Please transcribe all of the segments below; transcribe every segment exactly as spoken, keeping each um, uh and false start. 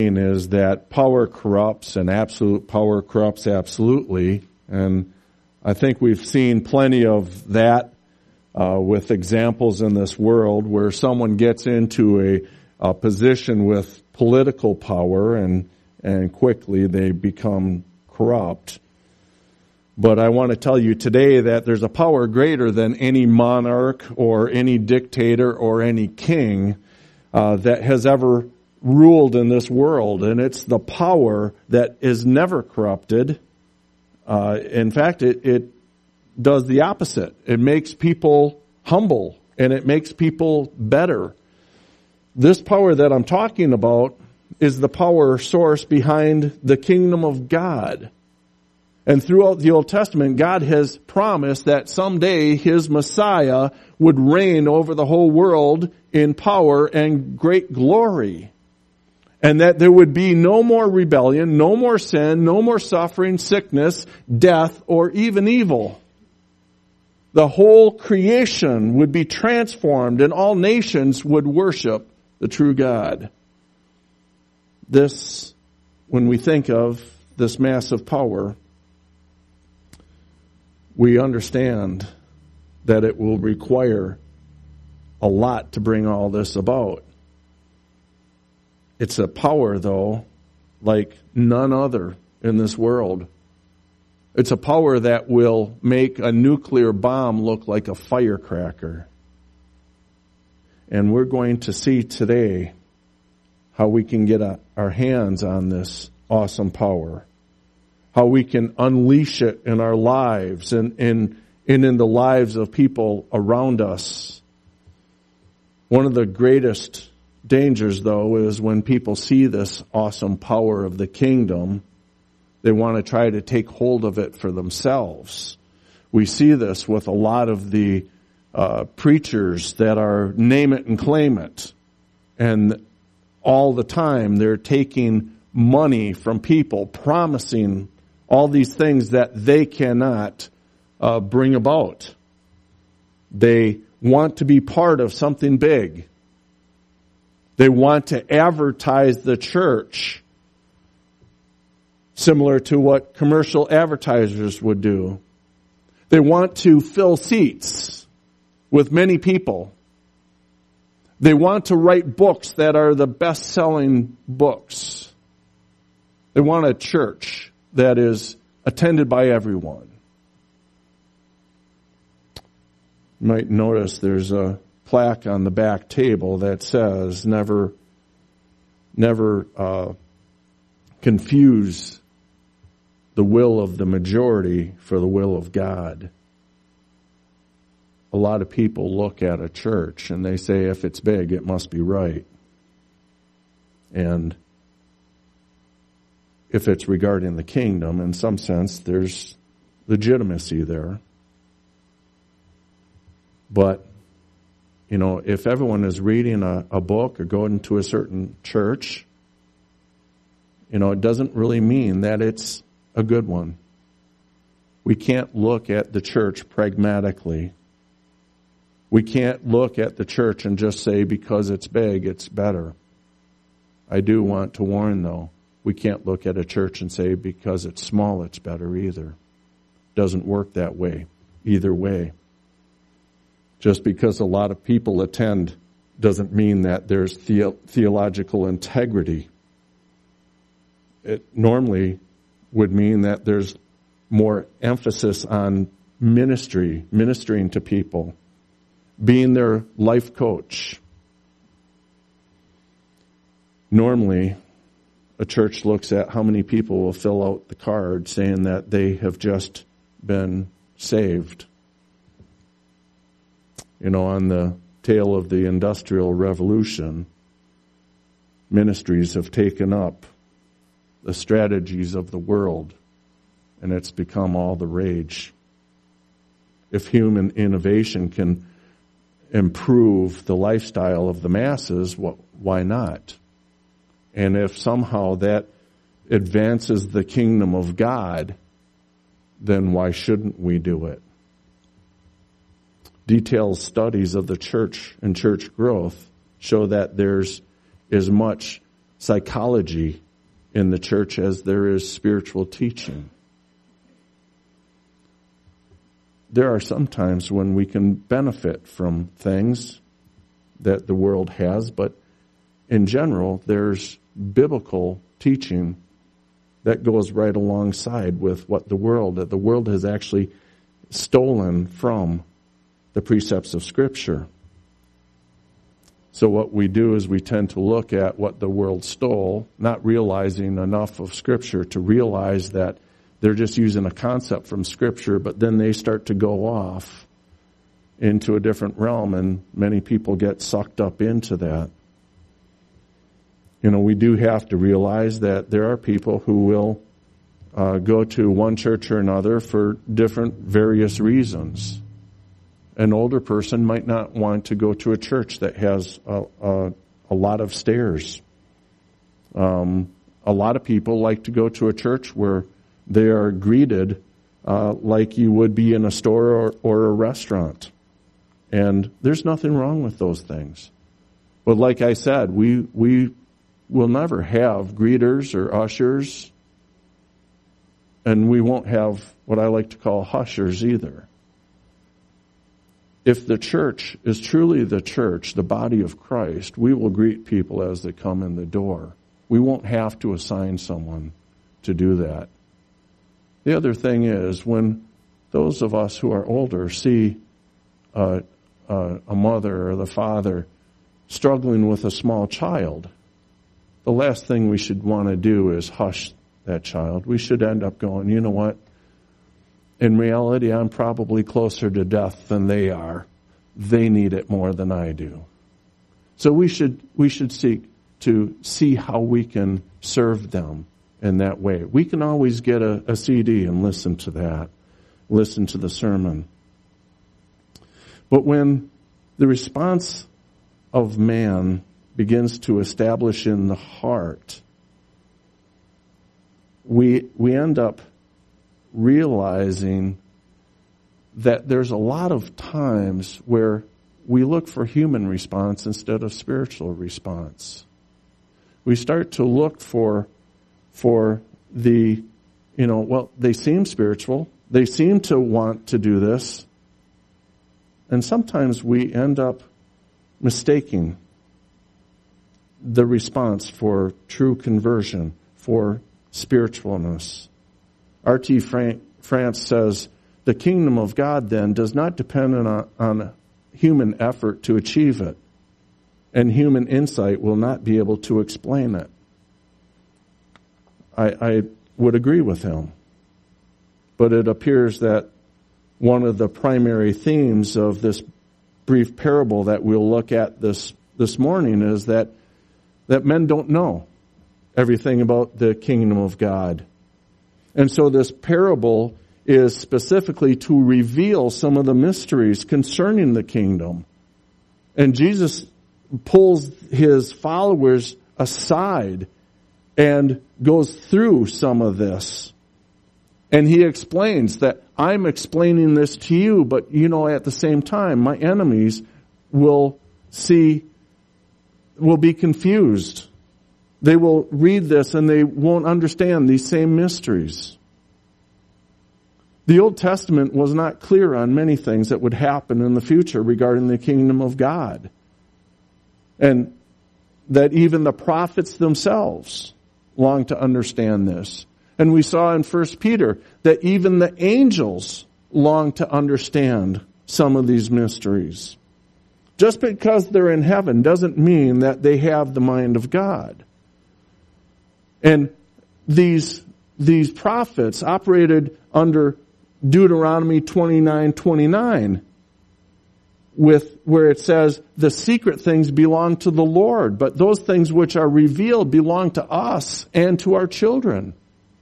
is that power corrupts and absolute power corrupts absolutely. And I think we've seen plenty of that uh, with examples in this world where someone gets into a, a position with political power and, and quickly they become corrupt. But I want to tell you today that there's a power greater than any monarch or any dictator or any king uh, that has ever ruled in this world, and it's the power that is never corrupted. Uh, in fact, it, it does the opposite. It makes people humble, and it makes people better. This power that I'm talking about is the power source behind the kingdom of God. And throughout the Old Testament, God has promised that someday His Messiah would reign over the whole world in power and great glory. And that there would be no more rebellion, no more sin, no more suffering, sickness, death, or even evil. The whole creation would be transformed and all nations would worship the true God. This, when we think of this massive power, we understand that it will require a lot to bring all this about. It's a power, though, like none other in this world. It's a power that will make a nuclear bomb look like a firecracker. And we're going to see today how we can get a, our hands on this awesome power. How we can unleash it in our lives and in, and in the lives of people around us. One of the greatest dangers, though, is when people see this awesome power of the kingdom, they want to try to take hold of it for themselves. We see this with a lot of the uh, preachers that are name it and claim it. And all the time they're taking money from people, promising all these things that they cannot uh, bring about. They want to be part of something big. They want to advertise the church, similar to what commercial advertisers would do. They want to fill seats with many people. They want to write books that are the best-selling books. They want a church that is attended by everyone. You might notice there's a plaque on the back table that says, never, never uh, confuse the will of the majority for the will of God. A lot of people look at a church and they say, if it's big, it must be right. And if it's regarding the kingdom, in some sense, there's legitimacy there. But, you know, if everyone is reading a, a book or going to a certain church, you know, it doesn't really mean that it's a good one. We can't look at the church pragmatically. We can't look at the church and just say because it's big, it's better. I do want to warn, though, we can't look at a church and say because it's small, it's better either. It doesn't work that way, either way. Just because a lot of people attend doesn't mean that there's the- theological integrity. It normally would mean that there's more emphasis on ministry, ministering to people, being their life coach. Normally, a church looks at how many people will fill out the card saying that they have just been saved. You know, on the tail of the Industrial Revolution, ministries have taken up the strategies of the world, and it's become all the rage. If human innovation can improve the lifestyle of the masses, why not? And if somehow that advances the kingdom of God, then why shouldn't we do it? Detailed studies of the church and church growth show that there's as much psychology in the church as there is spiritual teaching. There are some times when we can benefit from things that the world has, but in general, there's biblical teaching that goes right alongside with what the world, that the world has actually stolen from the precepts of Scripture. So what we do is we tend to look at what the world stole, not realizing enough of Scripture to realize that they're just using a concept from Scripture, but then they start to go off into a different realm, and many people get sucked up into that. You know, we do have to realize that there are people who will uh, go to one church or another for different various reasons. An older person might not want to go to a church that has a, a, a lot of stairs. Um, a lot of people like to go to a church where they are greeted uh, like you would be in a store or, or a restaurant. And there's nothing wrong with those things. But like I said, we we will never have greeters or ushers, and we won't have what I like to call hushers either. If the church is truly the church, the body of Christ, we will greet people as they come in the door. We won't have to assign someone to do that. The other thing is, when those of us who are older see a, a, a mother or the father struggling with a small child, the last thing we should want to do is hush that child. We should end up going, you know what? In reality, I'm probably closer to death than they are. They need it more than I do. So we should we should seek to see how we can serve them in that way. We can always get a, a C D and listen to that, listen to the sermon. But when the response of man begins to establish in the heart, we we end up realizing that there's a lot of times where we look for human response instead of spiritual response. We start to look for for the, you know, well, they seem spiritual. They seem to want to do this. And sometimes we end up mistaking the response for true conversion, for spiritualness. R T France says, the kingdom of God then does not depend on, on human effort to achieve it, and human insight will not be able to explain it. I, I would agree with him. But it appears that one of the primary themes of this brief parable that we'll look at this, this morning is that, that men don't know everything about the kingdom of God. And so this parable is specifically to reveal some of the mysteries concerning the kingdom. And Jesus pulls his followers aside and goes through some of this. And he explains that I'm explaining this to you, but you know, at the same time, my enemies will see, will be confused. They will read this and they won't understand these same mysteries. The Old Testament was not clear on many things that would happen in the future regarding the kingdom of God. And that even the prophets themselves long to understand this. And we saw in First Peter that even the angels long to understand some of these mysteries. Just because they're in heaven doesn't mean that they have the mind of God. And these, these prophets operated under Deuteronomy twenty-nine twenty-nine, with where it says the secret things belong to the Lord, but those things which are revealed belong to us and to our children.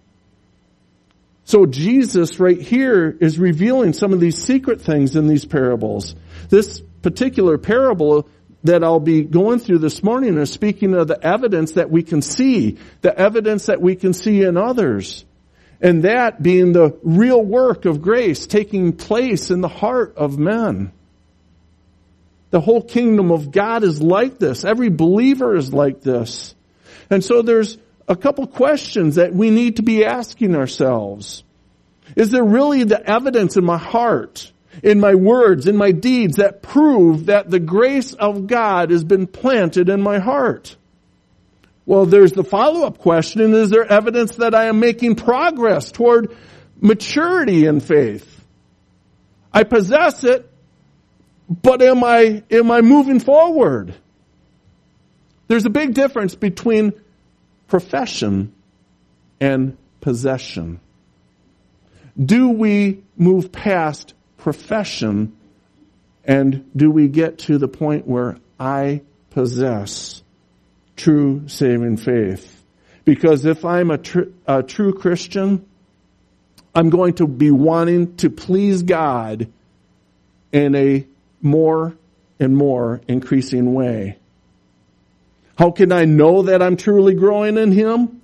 So Jesus right here is revealing some of these secret things in these parables. This particular parable that I'll be going through this morning is speaking of the evidence that we can see, the evidence that we can see in others. And that being the real work of grace taking place in the heart of men. The whole kingdom of God is like this. Every believer is like this. And so there's a couple questions that we need to be asking ourselves. Is there really the evidence in my heart, in my words, in my deeds that prove that the grace of God has been planted in my heart? Well, there's the follow-up question. Is there evidence that I am making progress toward maturity in faith? I possess it, but am I, am I moving forward? There's a big difference between profession and possession. Do we move past profession and do we get to the point where I possess true saving faith? Because if I'm a, tr- a true Christian, I'm going to be wanting to please God in a more and more increasing way. How can I know that I'm truly growing in Him?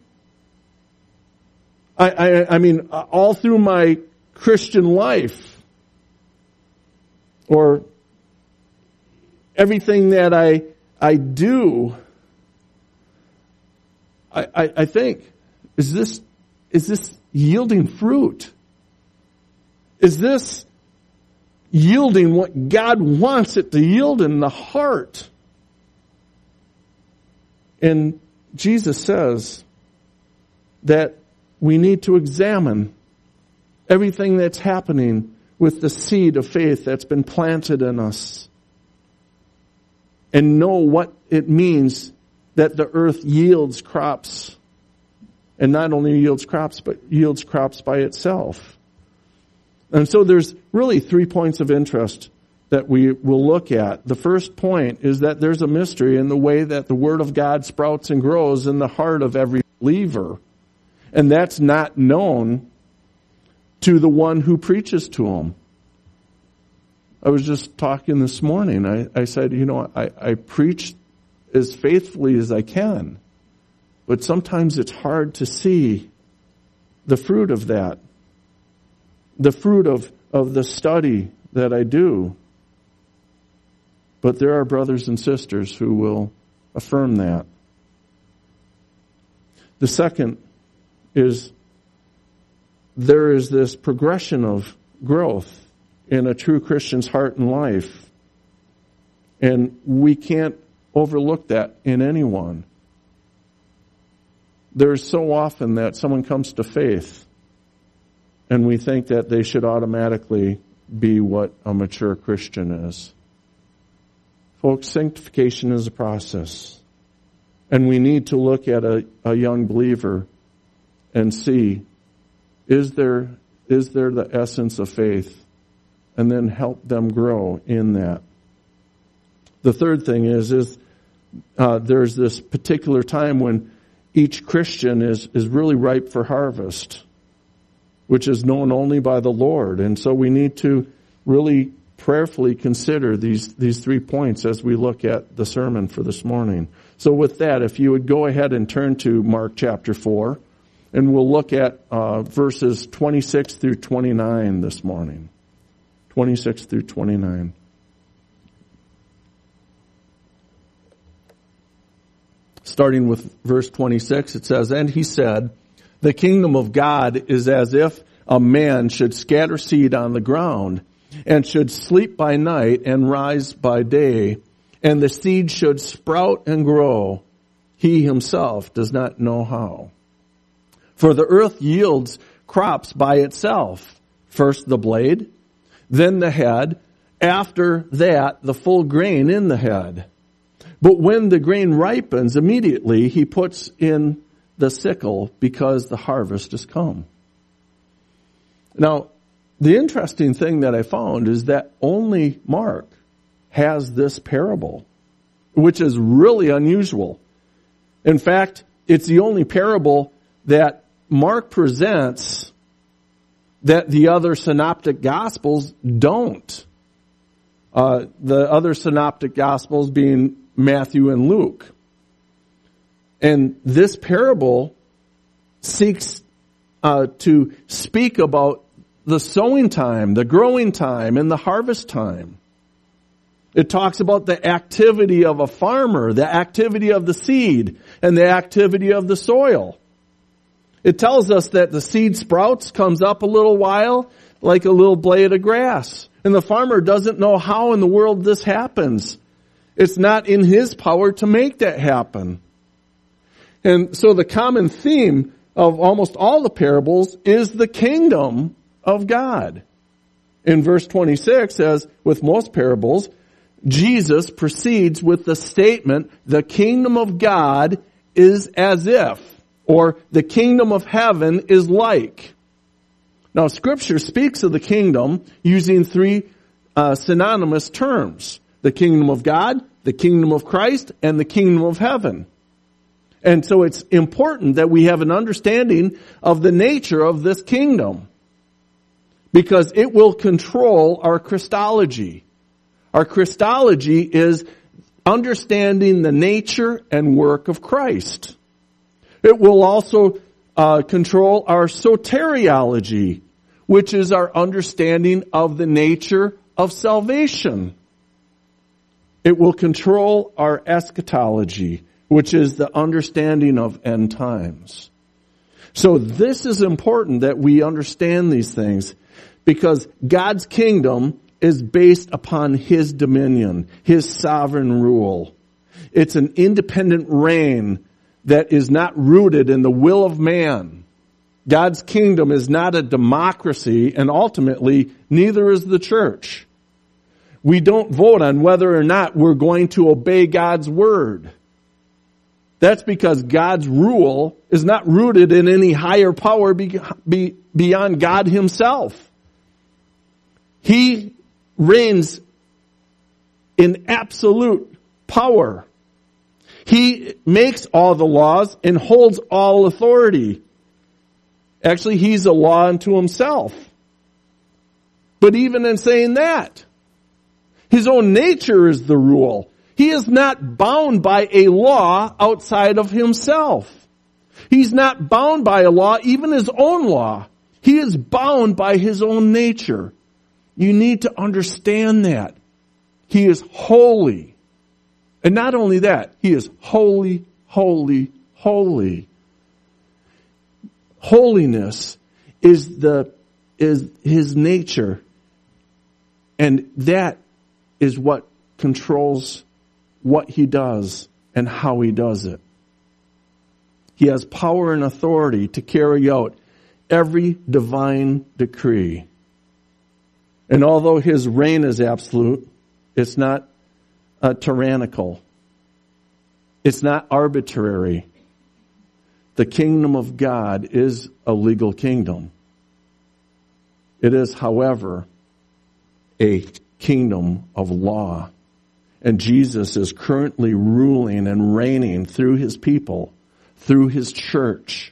I, I, I mean, all through my Christian life, or everything that I I do, I, I, I think, is this is this yielding fruit? Is this yielding what God wants it to yield in the heart? And Jesus says that we need to examine everything that's happening with the seed of faith that's been planted in us and know what it means that the earth yields crops, and not only yields crops, but yields crops by itself. And so there's really three points of interest that we will look at. The first point is that there's a mystery in the way that the Word of God sprouts and grows in the heart of every believer. And that's not known to the one who preaches to them. I was just talking this morning. I, I said, you know, I, I preach as faithfully as I can, but sometimes it's hard to see the fruit of that, the fruit of, of the study that I do. But there are brothers and sisters who will affirm that. The second is there is this progression of growth in a true Christian's heart and life. And we can't overlook that in anyone. There's so often that someone comes to faith and we think that they should automatically be what a mature Christian is. Folks, sanctification is a process. And we need to look at a, a young believer and see, is there, is there the essence of faith? And then help them grow in that. The third thing is, is uh, there's this particular time when each Christian is, is really ripe for harvest, which is known only by the Lord. And so we need to really prayerfully consider these, these three points as we look at the sermon for this morning. So with that, if you would go ahead and turn to Mark chapter four, and we'll look at uh, verses twenty-six through twenty-nine this morning. twenty-six through twenty-nine. Starting with verse twenty-six, it says, "And he said, the kingdom of God is as if a man should scatter seed on the ground, and should sleep by night and rise by day, and the seed should sprout and grow. He himself does not know how. For the earth yields crops by itself, first the blade, then the head, after that the full grain in the head. But when the grain ripens, immediately he puts in the sickle, because the harvest has come." Now, the interesting thing that I found is that only Mark has this parable, which is really unusual. In fact, it's the only parable that Mark presents that the other synoptic gospels don't. Uh, the other synoptic gospels being Matthew and Luke. And this parable seeks uh, to speak about the sowing time, the growing time, and the harvest time. It talks about the activity of a farmer, the activity of the seed, and the activity of the soil. It tells us that the seed sprouts, comes up a little while, like a little blade of grass. And the farmer doesn't know how in the world this happens. It's not in his power to make that happen. And so the common theme of almost all the parables is the kingdom of God. In verse twenty-six, as with most parables, Jesus proceeds with the statement, the kingdom of God is as if, or the kingdom of heaven is like. Now, Scripture speaks of the kingdom using three uh, synonymous terms. The kingdom of God, the kingdom of Christ, and the kingdom of heaven. And so it's important that we have an understanding of the nature of this kingdom, because it will control our Christology. Our Christology is understanding the nature and work of Christ. It will also uh, control our soteriology, which is our understanding of the nature of salvation. It will control our eschatology, which is the understanding of end times. So this is important that we understand these things, because God's kingdom is based upon His dominion, His sovereign rule. It's an independent reign that is not rooted in the will of man. God's kingdom is not a democracy, and ultimately, neither is the church. We don't vote on whether or not we're going to obey God's word. That's because God's rule is not rooted in any higher power be, be, beyond God Himself. He reigns in absolute power. He makes all the laws and holds all authority. Actually, He's a law unto Himself. But even in saying that, His own nature is the rule. He is not bound by a law outside of Himself. He's not bound by a law, even His own law. He is bound by His own nature. You need to understand that. He is holy. And not only that, He is holy, holy, holy. Holiness is the is His nature. And that is what controls what He does and how He does it. He has power and authority to carry out every divine decree. And although His reign is absolute, it's not uh, tyrannical. It's not arbitrary. The kingdom of God is a legal kingdom. It is, however, a kingdom of law. And Jesus is currently ruling and reigning through His people, through His church.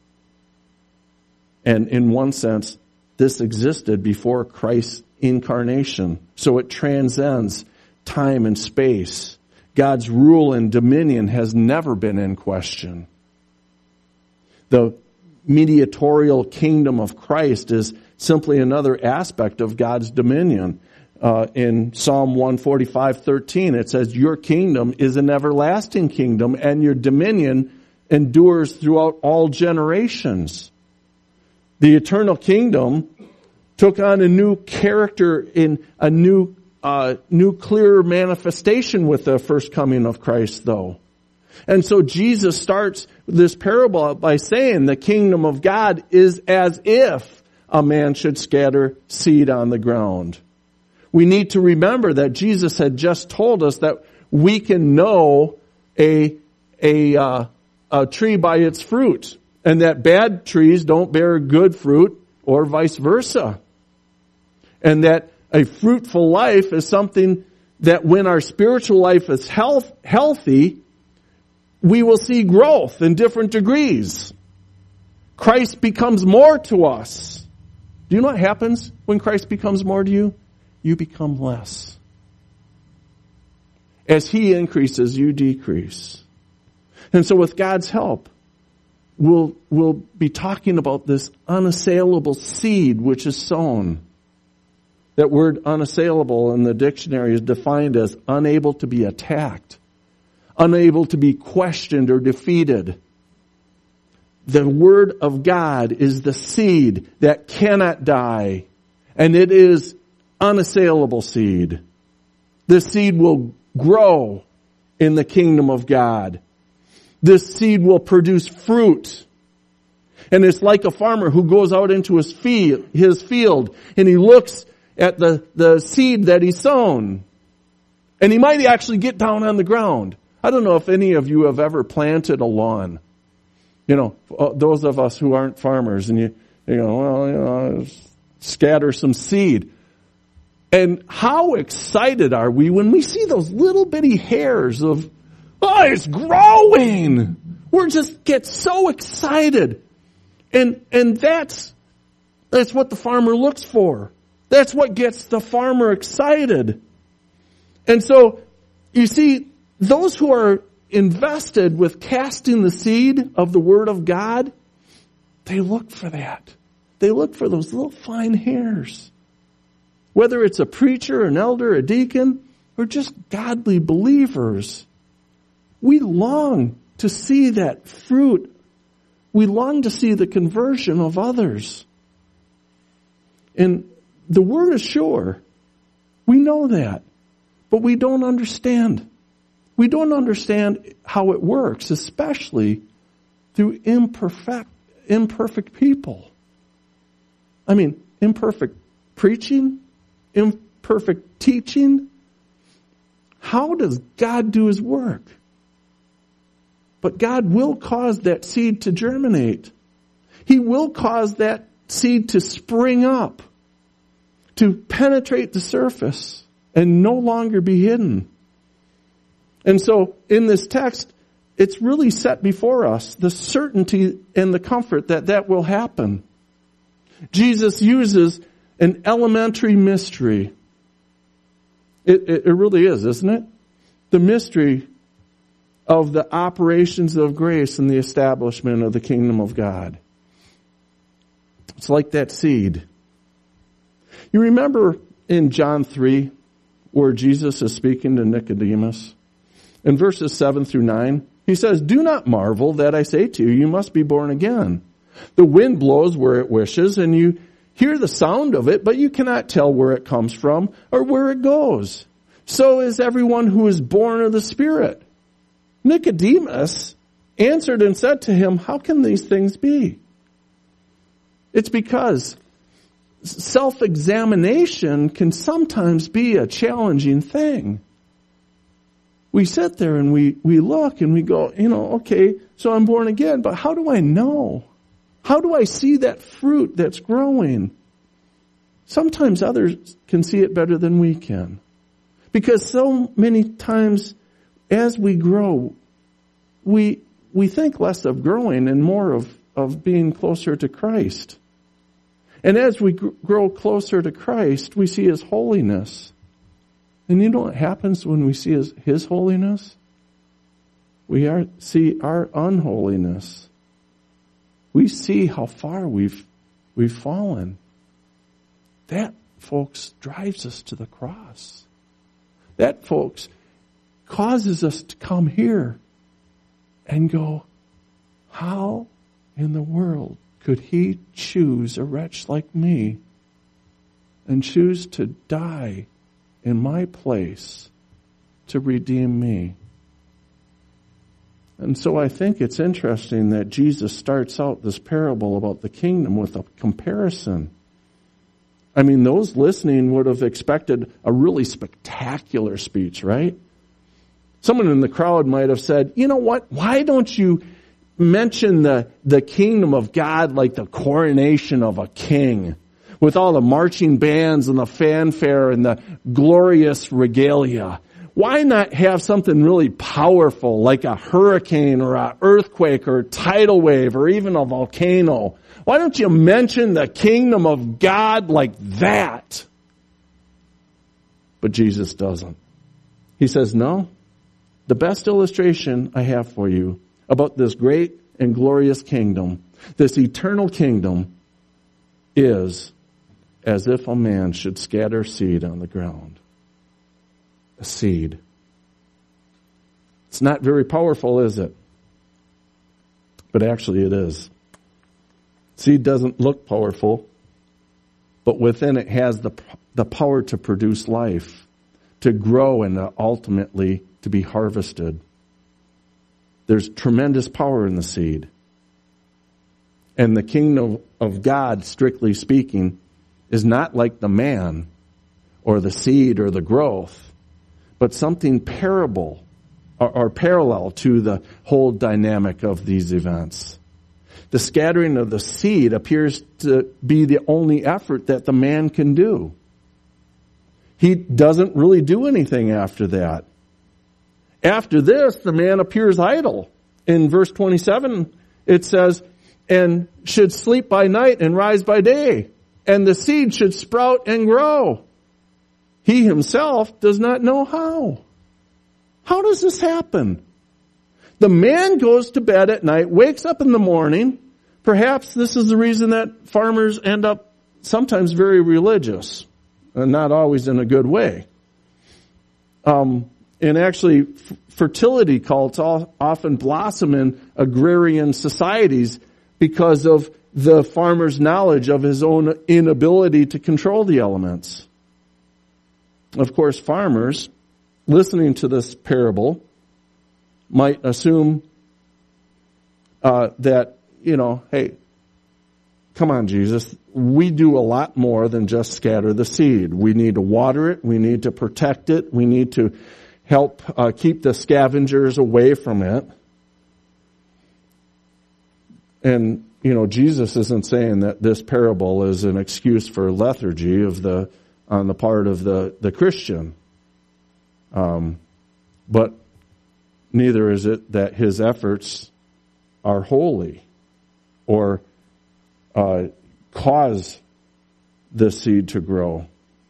And in one sense, this existed before Christ's incarnation. So it transcends time and space. God's rule and dominion has never been in question. The mediatorial kingdom of Christ is simply another aspect of God's dominion. Uh, in Psalm one forty-five thirteen, it says, your kingdom is an everlasting kingdom, and your dominion endures throughout all generations. The eternal kingdom took on a new character in a new, uh, new clear manifestation with the first coming of Christ, though. And so Jesus starts this parable by saying the kingdom of God is as if a man should scatter seed on the ground. We need to remember that Jesus had just told us that we can know a, a, uh, a tree by its fruit, and that bad trees don't bear good fruit, or vice versa. And that a fruitful life is something that when our spiritual life is health, healthy, we will see growth in different degrees. Christ becomes more to us. Do you know what happens when Christ becomes more to you? You become less. As He increases, you decrease. And so with God's help, we'll, we'll be talking about this unassailable seed which is sown. That word unassailable in the dictionary is defined as unable to be attacked, unable to be questioned or defeated. The Word of God is the seed that cannot die, and it is unassailable seed. This seed will grow in the kingdom of God. This seed will produce fruit. And it's like a farmer who goes out into his field, his field and he looks at the, the seed that he's sown. And he might actually get down on the ground. I don't know if any of you have ever planted a lawn. You know, those of us who aren't farmers, and you, you know, well, you know, scatter some seed. And how excited are we when we see those little bitty hairs of, oh, it's growing. We're just get so excited. And, and that's, that's what the farmer looks for. That's what gets the farmer excited. And so, you see, those who are invested with casting the seed of the Word of God, they look for that. They look for those little fine hairs. Whether it's a preacher, an elder, a deacon, or just godly believers, we long to see that fruit. We long to see the conversion of others. And the Word is sure. We know that. But we don't understand. We don't understand how it works, especially through imperfect, imperfect people. I mean, imperfect preaching, imperfect teaching. How does God do His work? But God will cause that seed to germinate. He will cause that seed to spring up, to penetrate the surface and no longer be hidden. And so in this text, it's really set before us the certainty and the comfort that that will happen. Jesus uses an elementary mystery. It, it, it really is, isn't it? The mystery of the operations of grace and the establishment of the kingdom of God. It's like that seed. You remember in John three where Jesus is speaking to Nicodemus? In verses seven through nine, he says, "Do not marvel that I say to you, you must be born again. The wind blows where it wishes, and you hear the sound of it, but you cannot tell where it comes from or where it goes. So is everyone who is born of the Spirit." Nicodemus answered and said to him, "How can these things be?" It's because self-examination can sometimes be a challenging thing. We sit there and we, we look and we go, you know, okay, so I'm born again, but how do I know? How do I see that fruit that's growing? Sometimes others can see it better than we can. Because so many times as we grow, we we think less of growing and more of, of being closer to Christ. And as we gr- grow closer to Christ, we see His holiness. And you know what happens when we see His, His holiness? We are, see our unholiness. We see how far we've we've fallen. That, folks, drives us to the cross. That, folks, causes us to come here and go, how in the world could He choose a wretch like me and choose to die in my place to redeem me? And so I think it's interesting that Jesus starts out this parable about the kingdom with a comparison. I mean, those listening would have expected a really spectacular speech, right? Someone in the crowd might have said, you know what, why don't you mention the, the kingdom of God like the coronation of a king, with all the marching bands and the fanfare and the glorious regalia? Why not have something really powerful like a hurricane or an earthquake or a tidal wave or even a volcano? Why don't you mention the kingdom of God like that? But Jesus doesn't. He says, no, the best illustration I have for you about this great and glorious kingdom, this eternal kingdom, is as if a man should scatter seed on the ground. A seed. It's not very powerful, is it? But actually it is. Seed doesn't look powerful, but within it has the, the power to produce life, to grow, and ultimately to be harvested. There's tremendous power in the seed. And the kingdom of God, strictly speaking, is not like the man or the seed or the growth, but something parable or, or parallel to the whole dynamic of these events. The scattering of the seed appears to be the only effort that the man can do. He doesn't really do anything after that. After this, the man appears idle. In verse twenty-seven, it says, and should sleep by night and rise by day, and the seed should sprout and grow. He himself does not know how. How does this happen? The man goes to bed at night, wakes up in the morning. Perhaps this is the reason that farmers end up sometimes very religious, and not always in a good way. Um, and actually, f- fertility cults all, often blossom in agrarian societies because of the farmer's knowledge of his own inability to control the elements. Of course, farmers, listening to this parable, might assume uh, that, you know, hey, come on, Jesus, we do a lot more than just scatter the seed. We need to water it. We need to protect it. We need to help uh, keep the scavengers away from it. And, you know, Jesus isn't saying that this parable is an excuse for lethargy of the on the part of the, the Christian. Um, but neither is it that his efforts are holy or uh, cause the seed to grow.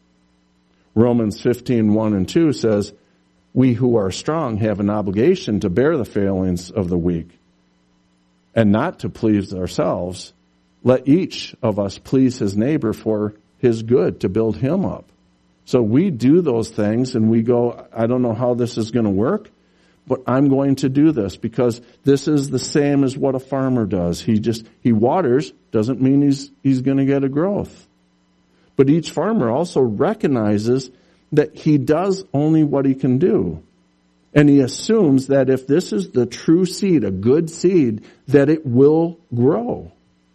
Romans fifteen, one and two says, we who are strong have an obligation to bear the failings of the weak and not to please ourselves. Let each of us please his neighbor for his good, to build him up. So we do those things and we go, I don't know how this is going to work, but I'm going to do this because this is the same as what a farmer does. He just, he waters, doesn't mean he's, he's going to get a growth. But each farmer also recognizes that he does only what he can do. And he assumes that if this is the true seed, a good seed, that it will grow.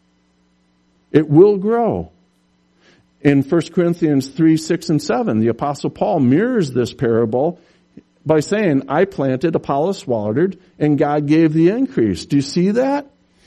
It will grow. In First Corinthians three, six, and seven, the Apostle Paul mirrors this parable by saying, I planted, Apollos watered, and God gave the increase. Do you see that?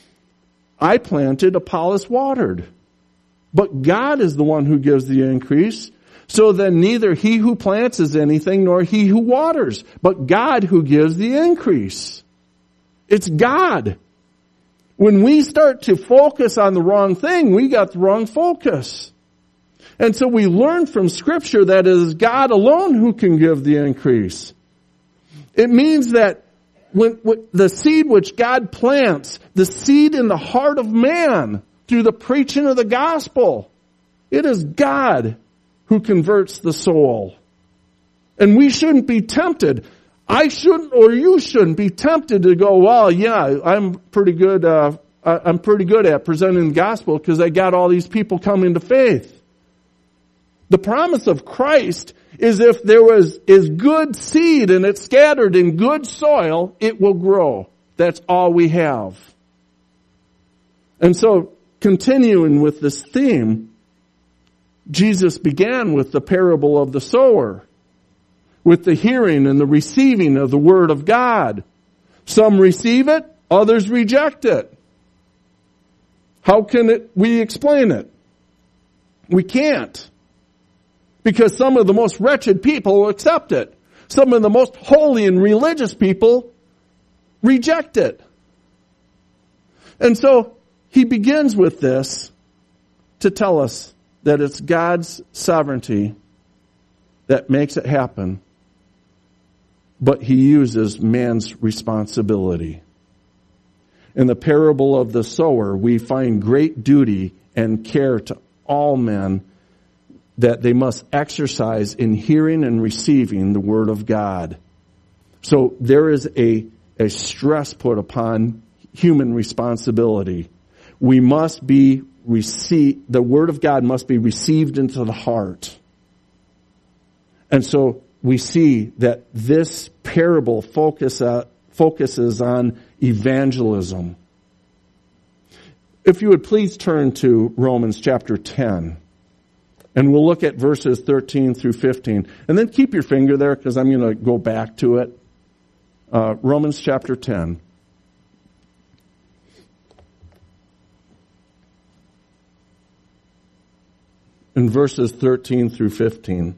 I planted, Apollos watered. But God is the one who gives the increase. So then neither he who plants is anything, nor he who waters, but God who gives the increase. It's God. When we start to focus on the wrong thing, we got the wrong focus. And so we learn from Scripture that it is God alone who can give the increase. It means that when, when the seed which God plants, the seed in the heart of man through the preaching of the gospel, it is God who converts the soul. And we shouldn't be tempted. I shouldn't, or you shouldn't be tempted to go, well, yeah, I'm pretty good, uh, I'm pretty good at presenting the gospel because I got all these people coming to faith. The promise of Christ is if there was, is good seed and it's scattered in good soil, it will grow. That's all we have. And so, continuing with this theme, Jesus began with the parable of the sower, with the hearing and the receiving of the word of God. Some receive it, others reject it. How can it, we explain it? We can't. Because some of the most wretched people will accept it. Some of the most holy and religious people reject it. And so he begins with this to tell us that it's God's sovereignty that makes it happen, but he uses man's responsibility. In the parable of the sower, we find great duty and care to all men that they must exercise in hearing and receiving the word of God. So there is a, a stress put upon human responsibility. We must be received, the Word of God must be received into the heart. And so we see that this parable focus, uh, focuses on evangelism. If you would please turn to Romans chapter ten. And we'll look at verses thirteen through fifteen. And then keep your finger there because I'm going to go back to it. Uh, Romans chapter ten. In verses thirteen through fifteen.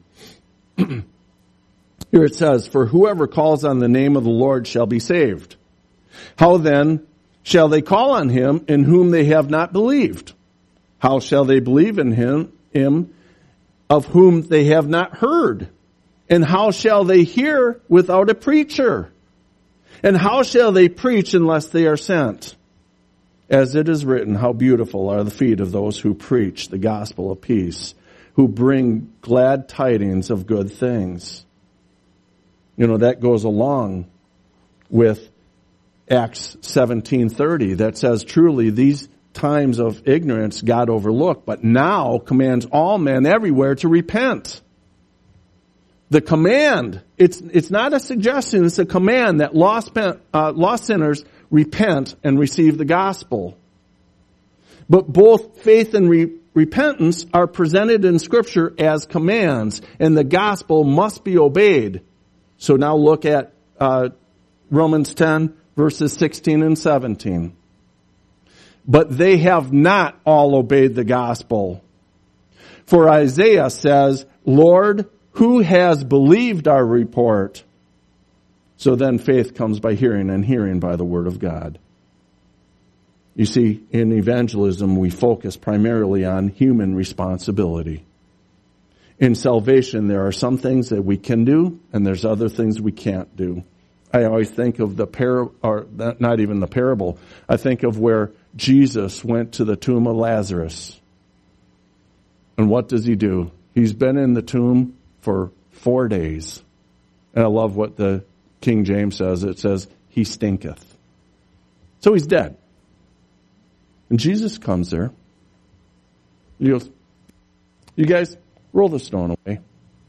Here it says, "For whoever calls on the name of the Lord shall be saved. How then shall they call on him in whom they have not believed? How shall they believe in him, him of whom they have not heard? And how shall they hear without a preacher? And how shall they preach unless they are sent? As it is written, how beautiful are the feet of those who preach the gospel of peace, who bring glad tidings of good things." You know, that goes along with Acts seventeen thirty that says, "Truly these times of ignorance God overlooked, but now commands all men everywhere to repent." The command, it's it's not a suggestion, it's a command that lost, uh, lost sinners repent and receive the gospel. But both faith and re- repentance are presented in Scripture as commands, and the gospel must be obeyed. So now look at uh, Romans ten, verses sixteen and seventeen. "But they have not all obeyed the gospel. For Isaiah says, 'Lord, who has believed our report?' So then faith comes by hearing, and hearing by the word of God." You see, in evangelism, we focus primarily on human responsibility. In salvation, there are some things that we can do, and there's other things we can't do. I always think of the par, or not even the parable. I think of where Jesus went to the tomb of Lazarus. And what does he do? He's been in the tomb for four days. And I love what the King James says. It says, he stinketh. So he's dead. And Jesus comes there. He goes, "You guys, roll the stone away."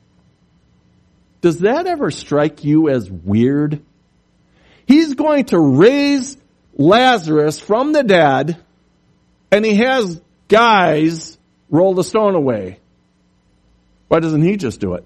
Does that ever strike you as weird? He's going to raise Lazarus from the dead, and he has guys roll the stone away. Why doesn't he just do it?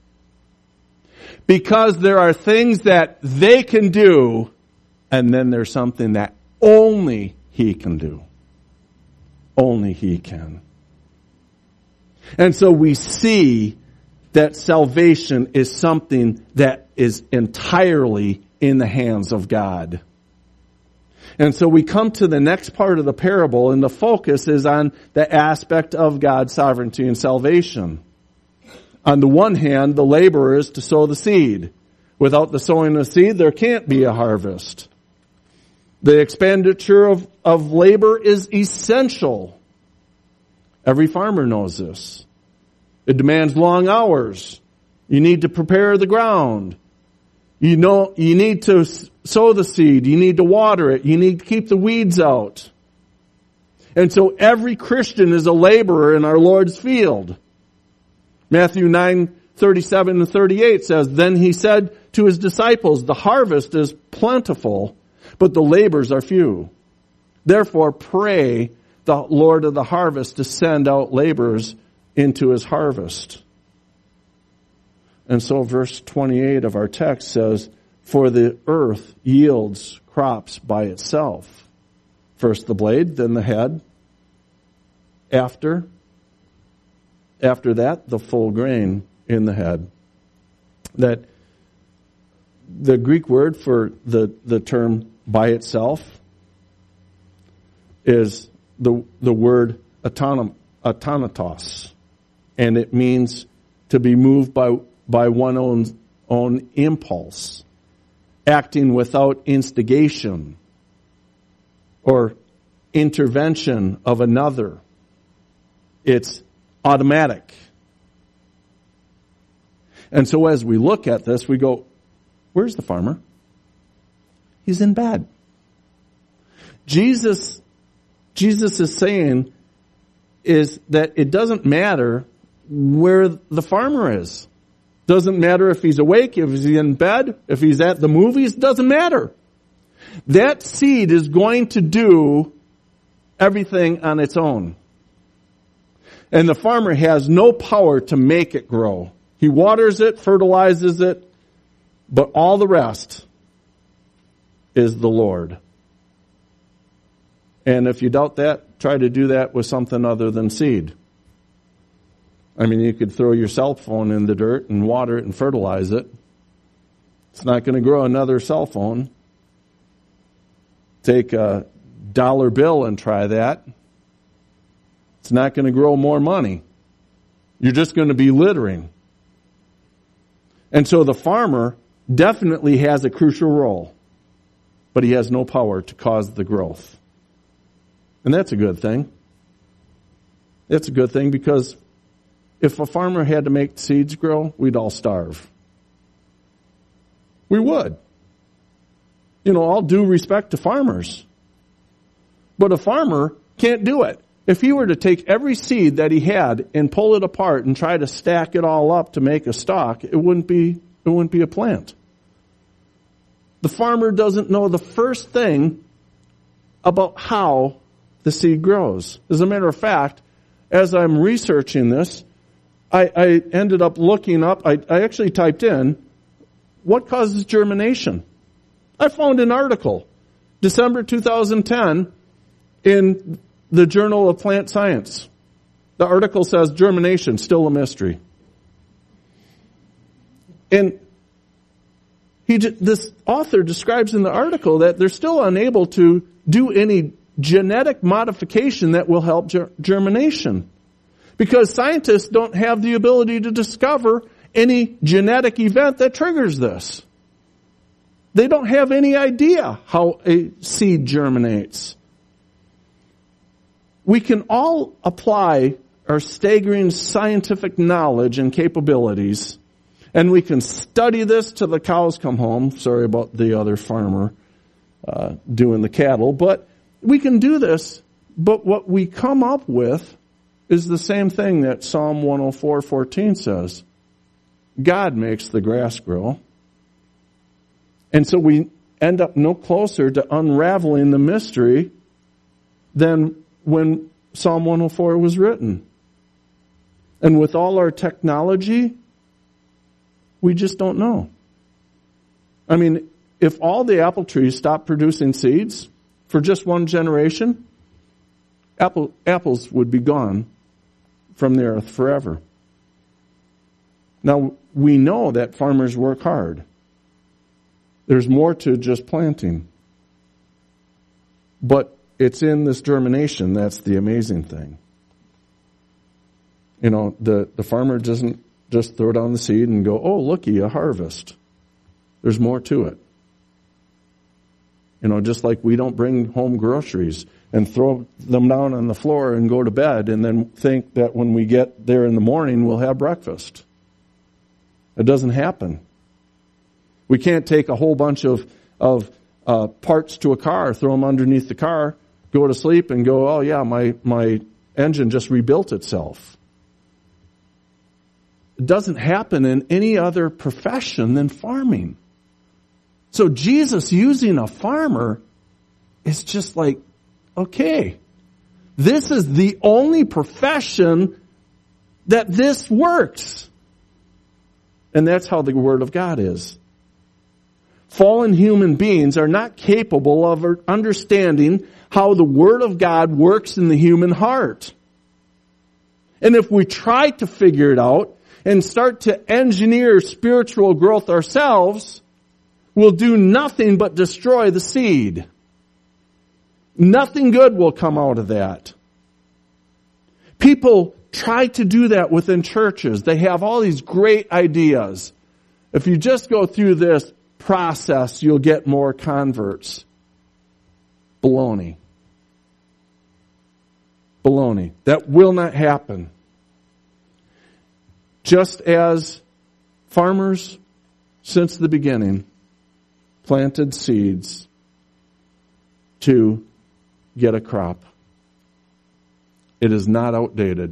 Because there are things that they can do, and then there's something that only he can do. Only he can. And so we see that salvation is something that is entirely in the hands of God. And so we come to the next part of the parable, and the focus is on the aspect of God's sovereignty and salvation. On the one hand, the laborer is to sow the seed. Without the sowing of seed, there can't be a harvest. The expenditure of, of labor is essential. Every farmer knows this. It demands long hours. You need to prepare the ground. You know, you need to sow the seed. You need to water it. You need to keep the weeds out. And so every Christian is a laborer in our Lord's field. Matthew nine, thirty-seven and thirty-eight says, "Then he said to his disciples, 'The harvest is plentiful, but the labors are few. Therefore pray the Lord of the harvest to send out laborers into his harvest.'" And so verse twenty-eight of our text says, "For the earth yields crops by itself. First the blade, then the head. After, after that, the full grain in the head." That the Greek word for the, the term "by itself" is the, the word autonom, autonotos. And it means to be moved by, by one's own, own impulse, acting without instigation or intervention of another. It's automatic. And so as we look at this, we go, Where's the farmer? He's in bed. Jesus, Jesus is saying is that it doesn't matter where the farmer is. Doesn't matter if he's awake, if he's in bed, if he's at the movies, doesn't matter. That seed is going to do everything on its own. And the farmer has no power to make it grow. He waters it, fertilizes it, but all the rest is the Lord. And if you doubt that, try to do that with something other than seed. I mean, you could throw your cell phone in the dirt and water it and fertilize it. It's not going to grow another cell phone. Take a dollar bill and try that. It's not going to grow more money. You're just going to be littering. And so the farmer definitely has a crucial role, but he has no power to cause the growth. And that's a good thing. It's a good thing because if a farmer had to make seeds grow, we'd all starve. We would. You know, all due respect to farmers. But a farmer can't do it. If he were to take every seed that he had and pull it apart and try to stack it all up to make a stalk, it wouldn't be, it wouldn't be a plant. The farmer doesn't know the first thing about how the seed grows. As a matter of fact, as I'm researching this, I, I ended up looking up, I, I actually typed in, what causes germination? I found an article, December two thousand ten, in the Journal of Plant Science. The article says, germination, still a mystery. And he, this author describes in the article that they're still unable to do any genetic modification that will help ger- germination. Because scientists don't have the ability to discover any genetic event that triggers this. They don't have any idea how a seed germinates. We can all apply our staggering scientific knowledge and capabilities, and we can study this till the cows come home. Sorry about the other farmer uh, doing the cattle, but we can do this, but what we come up with is the same thing that Psalm one oh four fourteen says. God makes the grass grow. And so we end up no closer to unraveling the mystery than when Psalm one oh four was written. And with all our technology, we just don't know. I mean, if all the apple trees stopped producing seeds for just one generation, apple, apples would be gone from the earth forever. Now, we know that farmers work hard. There's more to just planting. But it's in this germination that's the amazing thing. You know, the, the farmer doesn't just throw down the seed and go, oh, looky, a harvest. There's more to it. You know, just like we don't bring home groceries and throw them down on the floor and go to bed and then think that when we get there in the morning we'll have breakfast. It doesn't happen. We can't take a whole bunch of, of uh, parts to a car, throw them underneath the car, go to sleep and go, oh yeah, my, my engine just rebuilt itself. It doesn't happen in any other profession than farming. So Jesus using a farmer is just like, okay, this is the only profession that this works. And that's how the Word of God is. Fallen human beings are not capable of understanding how the Word of God works in the human heart. And if we try to figure it out and start to engineer spiritual growth ourselves, we'll do nothing but destroy the seed. Nothing good will come out of that. People try to do that within churches. They have all these great ideas. If you just go through this process, you'll get more converts. Baloney. Baloney. That will not happen. Just as farmers, since the beginning, planted seeds to get a crop. It is not outdated.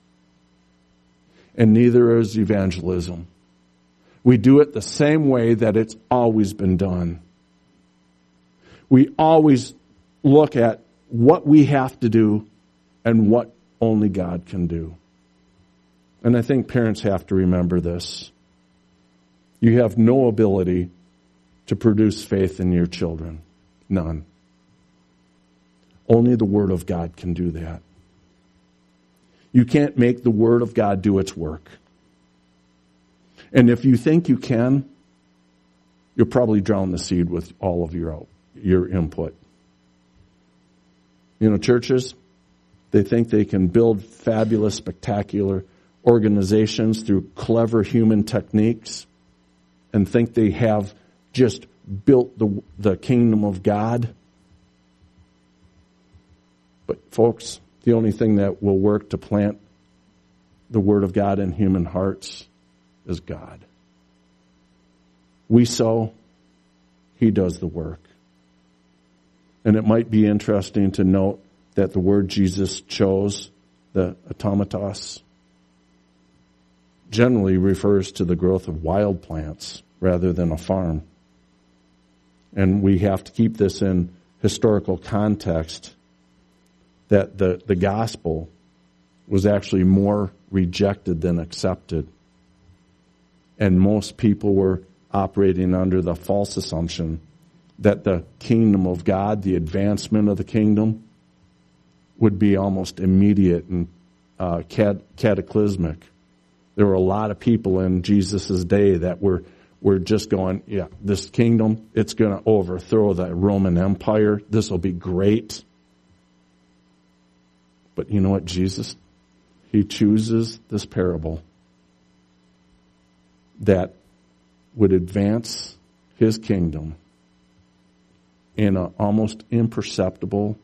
And neither is evangelism. We do it the same way that it's always been done. We always look at what we have to do and what only God can do. And I think parents have to remember this. You have no ability to produce faith in your children. None. Only the Word of God can do that. You can't make the Word of God do its work. And if you think you can, you'll probably drown the seed with all of your out, your input. You know, churches, they think they can build fabulous, spectacular organizations through clever human techniques and think they have just built the, the kingdom of God. But folks, the only thing that will work to plant the Word of God in human hearts is God. We sow, He does the work. And it might be interesting to note that the word Jesus chose, the automatos, generally refers to the growth of wild plants rather than a farm. And we have to keep this in historical context, that the, the gospel was actually more rejected than accepted. And most people were operating under the false assumption that the kingdom of God, the advancement of the kingdom, would be almost immediate and uh, cat- cataclysmic. There were a lot of people in Jesus' day that were, were just going, yeah, this kingdom, it's going to overthrow the Roman Empire. This will be great. But you know what, Jesus, He chooses this parable that would advance His kingdom in an almost imperceptible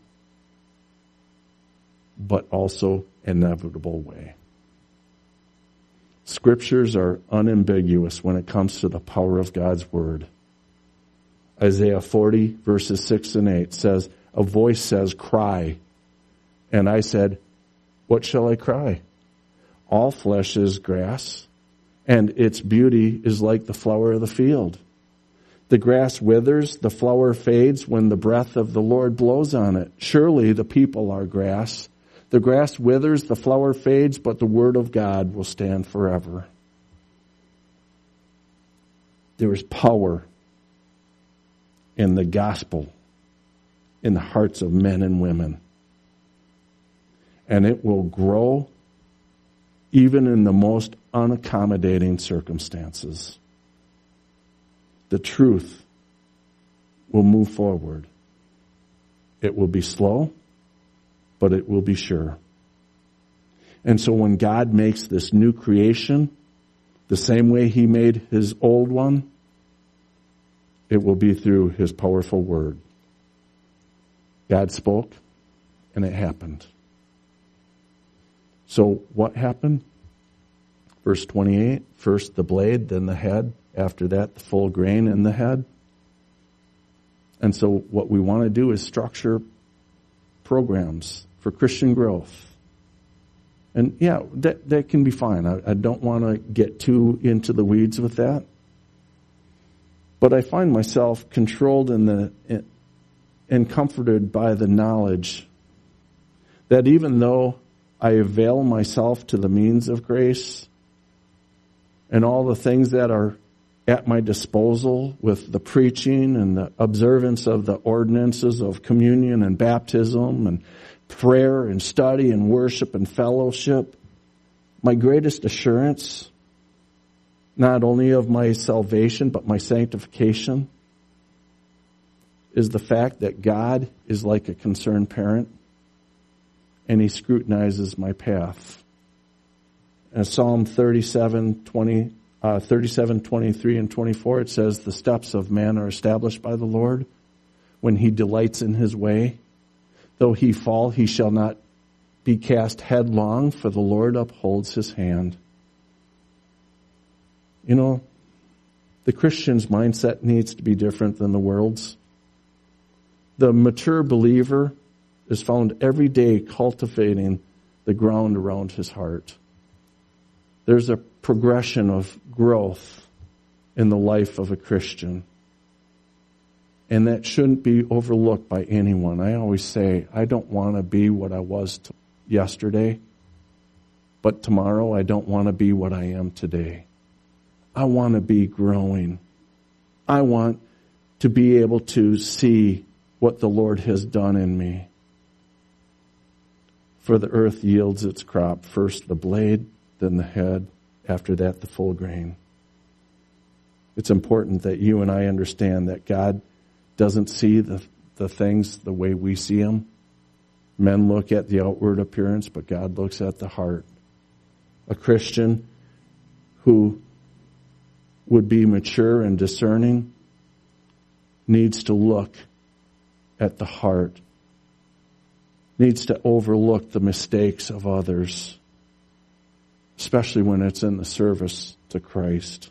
but also inevitable way. Scriptures are unambiguous when it comes to the power of God's Word. Isaiah forty, verses six and eight says, a voice says, cry. And I said, what shall I cry? All flesh is grass, and its beauty is like the flower of the field. The grass withers, the flower fades when the breath of the Lord blows on it. Surely the people are grass. The grass withers, the flower fades, but the word of God will stand forever. There is power in the gospel in the hearts of men and women. And it will grow even in the most unaccommodating circumstances. The truth will move forward. It will be slow, but it will be sure. And so when God makes this new creation, the same way He made His old one, it will be through His powerful word. God spoke, and it happened. So what happened? Verse twenty-eight, first the blade, then the head. After that, the full grain in the head. And so what we want to do is structure programs for Christian growth. And yeah, that, that can be fine. I, I don't want to get too into the weeds with that. But I find myself controlled in the, in, and comforted by the knowledge that even though I avail myself to the means of grace and all the things that are at my disposal with the preaching and the observance of the ordinances of communion and baptism and prayer and study and worship and fellowship, my greatest assurance, not only of my salvation but my sanctification, is the fact that God is like a concerned parent and He scrutinizes my path. In Psalm thirty-seven, twenty, uh, thirty-seven, twenty-three and twenty-four, it says, the steps of man are established by the Lord when he delights in his way. Though he fall, he shall not be cast headlong, for the Lord upholds his hand. You know, the The Christian's mindset needs to be different than the world's. The mature believer is found every day cultivating the ground around his heart. There's a progression of growth in the life of a Christian. And that shouldn't be overlooked by anyone. I always say, I don't want to be what I was t- yesterday, but tomorrow I don't want to be what I am today. I want to be growing. I want to be able to see what the Lord has done in me. For the earth yields its crop, first the blade, then the head, after that the full grain. It's important that you and I understand that God doesn't see the, the things the way we see them. Men look at the outward appearance, but God looks at the heart. A Christian who would be mature and discerning needs to look at the heart, needs to overlook the mistakes of others, especially when it's in the service to Christ.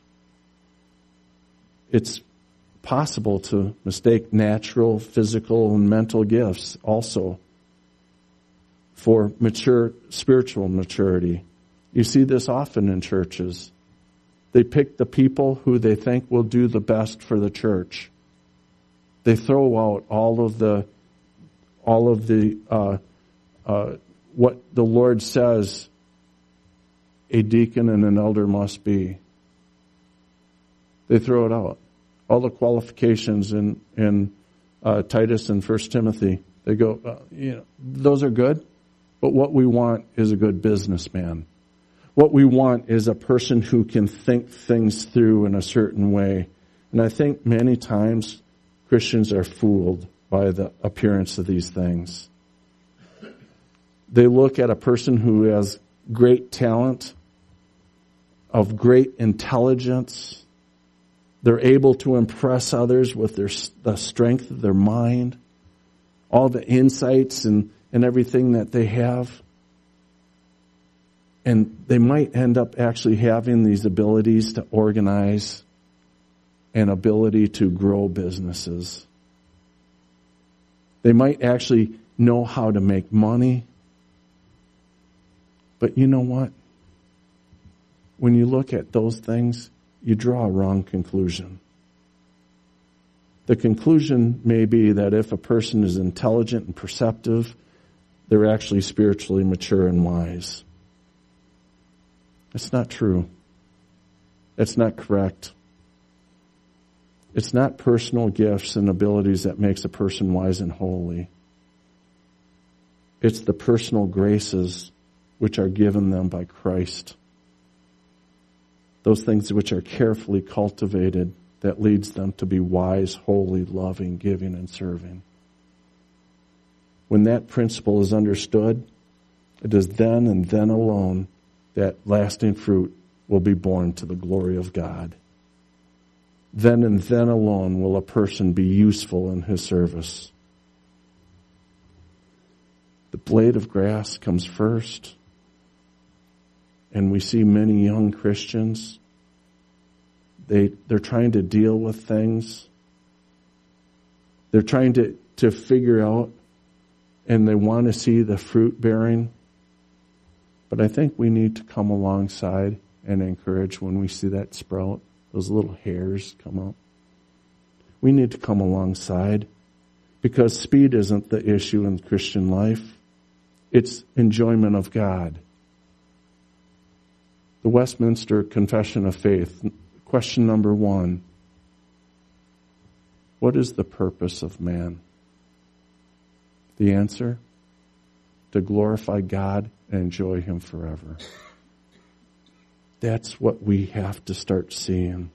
It's possible to mistake natural, physical, and mental gifts also for mature spiritual maturity. You see this often in churches. They pick the people who they think will do the best for the church. They throw out all of the, all of the, uh, uh, what the Lord says a deacon and an elder must be. They throw it out. All the qualifications in in uh, Titus and First Timothy. They go, uh, you know, those are good, but what we want is a good businessman. What we want is a person who can think things through in a certain way. And I think many times Christians are fooled by the appearance of these things. They look at a person who has great talent, of great intelligence. They're able to impress others with their the strength of their mind, all the insights and, and everything that they have. And they might end up actually having these abilities to organize and ability to grow businesses. They might actually know how to make money. But you know what? When you look at those things, you draw a wrong conclusion. The conclusion may be that if a person is intelligent and perceptive, they're actually spiritually mature and wise. It's not true. It's not correct. It's not personal gifts and abilities that makes a person wise and holy. It's the personal graces which are given them by Christ. Those things which are carefully cultivated that leads them to be wise, holy, loving, giving, and serving. When that principle is understood, it is then and then alone that lasting fruit will be born to the glory of God. Then and then alone will a person be useful in his service. The blade of grass comes first. And we see many young Christians, they, they're trying to deal with things. They're trying to, to figure out, and they want to see the fruit bearing. But I think we need to come alongside and encourage when we see that sprout, those little hairs come up. We need to come alongside because speed isn't the issue in Christian life. It's enjoyment of God. The Westminster Confession of Faith, question number one. What is the purpose of man? The answer? To glorify God and enjoy Him forever. That's what we have to start seeing.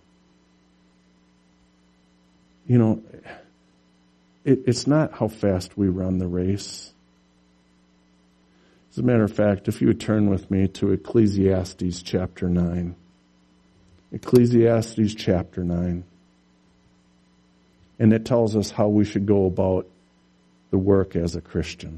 You know, it, it's not how fast we run the race. As a matter of fact, if you would turn with me to Ecclesiastes chapter nine. Ecclesiastes chapter nine. And it tells us how we should go about the work as a Christian.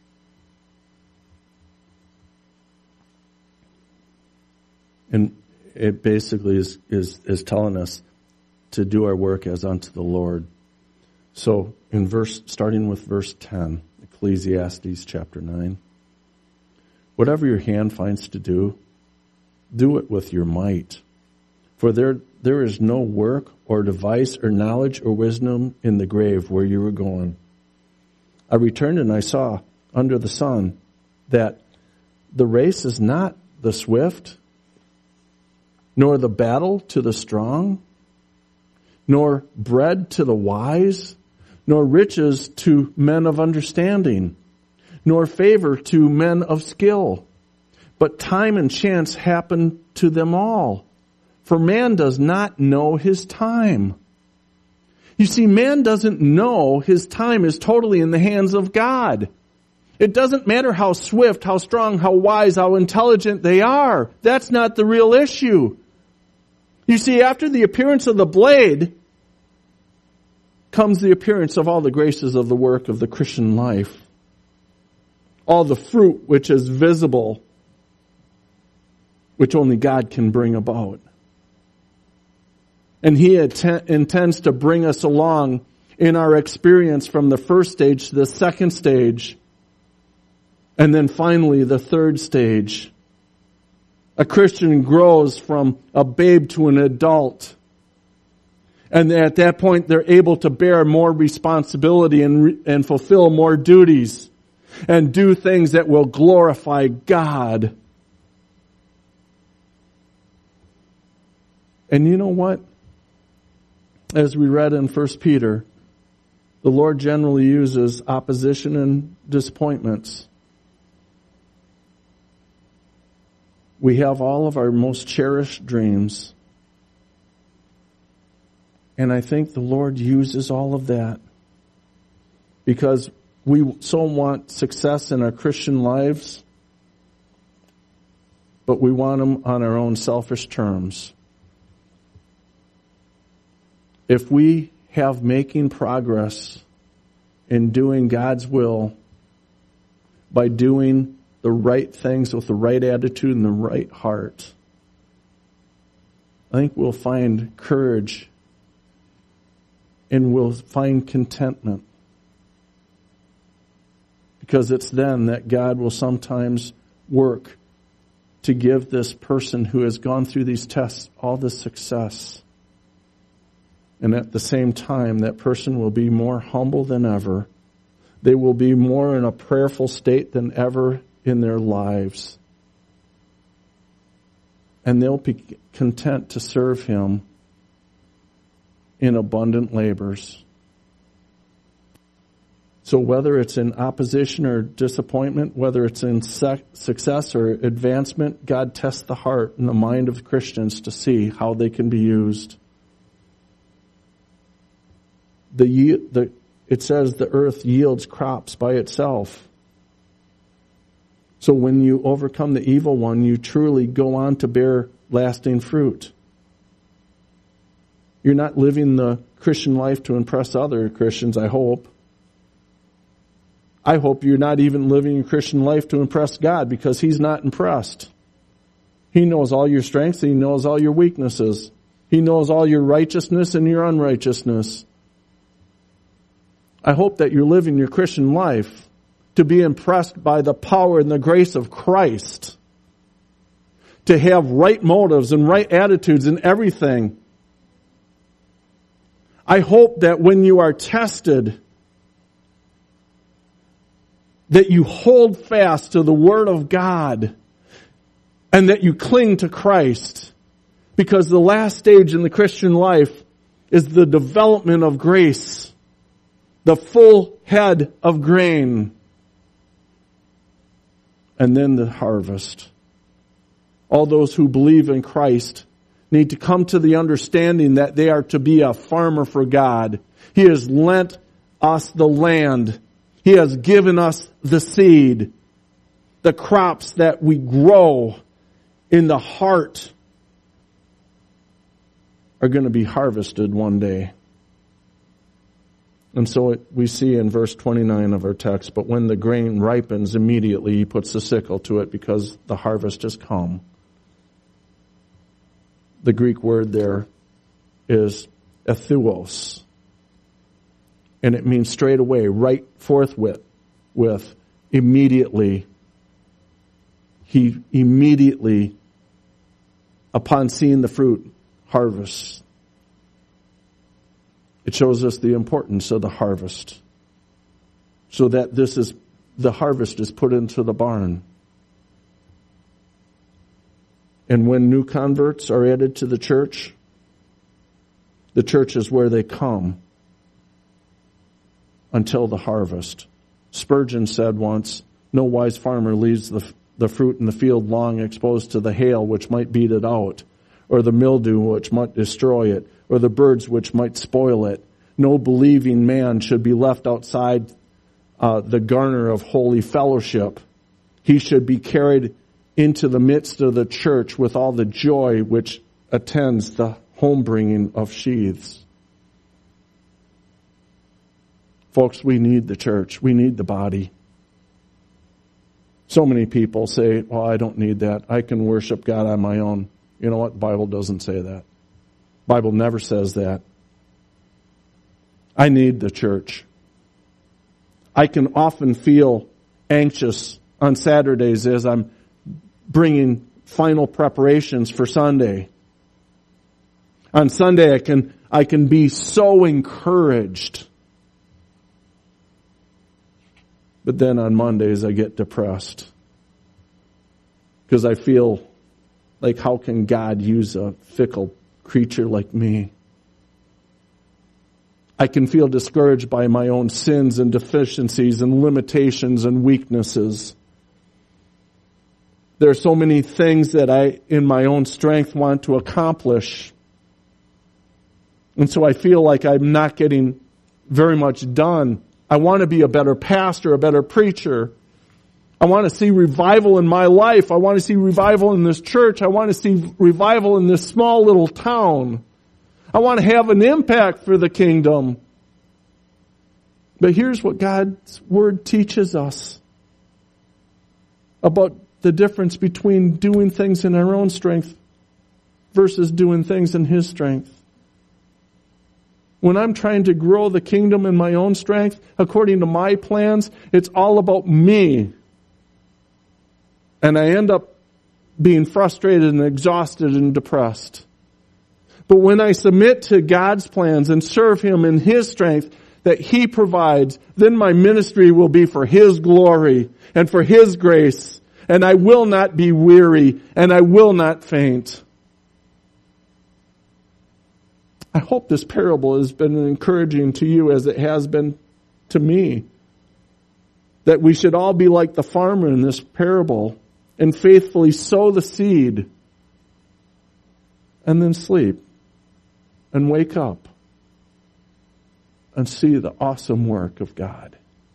And it basically is, is, is telling us to do our work as unto the Lord. So in verse, starting with verse ten, Ecclesiastes chapter nine, whatever your hand finds to do, do it with your might. For there, there is no work or device or knowledge or wisdom in the grave where you were going. I returned and I saw under the sun that the race is not the swift, nor the battle to the strong, nor bread to the wise, nor riches to men of understanding, nor favor to men of skill. But time and chance happen to them all. For man does not know his time. You see, man doesn't know his time is totally in the hands of God. It doesn't matter how swift, how strong, how wise, how intelligent they are. That's not the real issue. You see, after the appearance of the blade comes the appearance of all the graces of the work of the Christian life. All the fruit which is visible, which only God can bring about. And He att- intends to bring us along in our experience from the first stage to the second stage, and then finally the third stage. A Christian grows from a babe to an adult. And at that point, they're able to bear more responsibility and, re- and fulfill more duties and do things that will glorify God. And you know what? As we read in First Peter, the Lord generally uses opposition and disappointments. We have all of our most cherished dreams. And I think the Lord uses all of that because we so want success in our Christian lives, but we want them on our own selfish terms. If we have making progress in doing God's will by doing the right things with the right attitude and the right heart, I think we'll find courage and we'll find contentment. Because it's then that God will sometimes work to give this person who has gone through these tests all this success. And at the same time, that person will be more humble than ever. They will be more in a prayerful state than ever in their lives. And they'll be content to serve Him in abundant labors. So whether it's in opposition or disappointment, whether it's in success or advancement, God tests the heart and the mind of Christians to see how they can be used. The, the, it says the earth yields crops by itself. So when you overcome the evil one, you truly go on to bear lasting fruit. You're not living the Christian life to impress other Christians, I hope. I hope you're not even living your Christian life to impress God, because He's not impressed. He knows all your strengths. He knows all your weaknesses. He knows all your righteousness and your unrighteousness. I hope that you're living your Christian life to be impressed by the power and the grace of Christ, to have right motives and right attitudes in everything. I hope that when you are tested, that you hold fast to the Word of God and that you cling to Christ, because the last stage in the Christian life is the development of grace, the full head of grain, and then the harvest. All those who believe in Christ need to come to the understanding that they are to be a farmer for God. He has lent us the land. He has given us the seed, the crops that we grow in the heart are going to be harvested one day. And so it, we see in verse twenty-nine of our text, but when the grain ripens, immediately He puts the sickle to it, because the harvest has come. The Greek word there is ethouos. And it means straight away, right forthwith, with immediately. He immediately, upon seeing the fruit, harvests. It shows us the importance of the harvest. So that this is, the harvest is put into the barn. And when new converts are added to the church, the church is where they come until the harvest. Spurgeon said once, no wise farmer leaves the, the fruit in the field long exposed to the hail which might beat it out, or the mildew which might destroy it, or the birds which might spoil it. No believing man should be left outside uh, the garner of holy fellowship. He should be carried into the midst of the church with all the joy which attends the home bringing of sheaves. Folks, we need the church. We need the body. So many people say, well, I don't need that. I can worship God on my own. You know what? The Bible doesn't say that. The Bible never says that. I need the church. I can often feel anxious on Saturdays as I'm bringing final preparations for Sunday. On Sunday, I can, I can be so encouraged. But then on Mondays, I get depressed. Because I feel like, how can God use a fickle creature like me? I can feel discouraged by my own sins and deficiencies and limitations and weaknesses. There are so many things that I, in my own strength, want to accomplish. And so I feel like I'm not getting very much done. I want to be a better pastor, a better preacher. I want to see revival in my life. I want to see revival in this church. I want to see revival in this small little town. I want to have an impact for the kingdom. But here's what God's Word teaches us about the difference between doing things in our own strength versus doing things in His strength. When I'm trying to grow the kingdom in my own strength, according to my plans, it's all about me. And I end up being frustrated and exhausted and depressed. But when I submit to God's plans and serve Him in His strength that He provides, then my ministry will be for His glory and for His grace. And I will not be weary and I will not faint. I hope this parable has been encouraging to you as it has been to me. That we should all be like the farmer in this parable and faithfully sow the seed and then sleep and wake up and see the awesome work of God.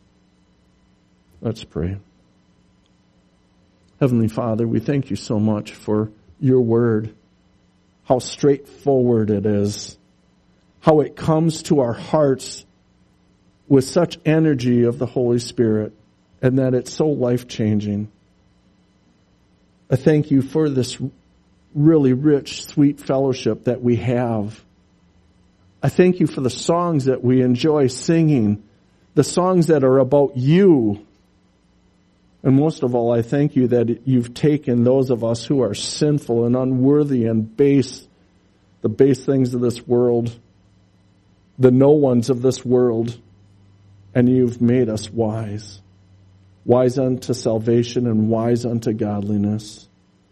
Let's pray. Heavenly Father, we thank you so much for your word, how straightforward it is, how it comes to our hearts with such energy of the Holy Spirit, and that it's so life-changing. I thank you for this really rich, sweet fellowship that we have. I thank you for the songs that we enjoy singing, the songs that are about you. And most of all, I thank you that you've taken those of us who are sinful and unworthy and base, the base things of this world, the no ones of this world, and you've made us wise. Wise unto salvation and wise unto godliness.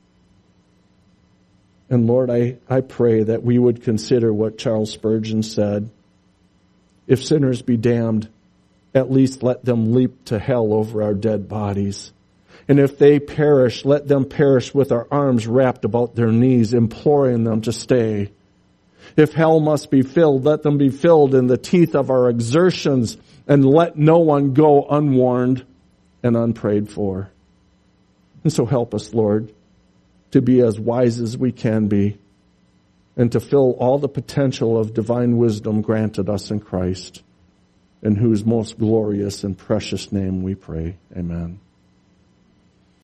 And Lord, I, I pray that we would consider what Charles Spurgeon said. If sinners be damned, at least let them leap to hell over our dead bodies. And if they perish, let them perish with our arms wrapped about their knees, imploring them to stay. If hell must be filled, let them be filled in the teeth of our exertions, and let no one go unwarned and unprayed for. And so help us, Lord, to be as wise as we can be, and to fill all the potential of divine wisdom granted us in Christ, in whose most glorious and precious name we pray. Amen.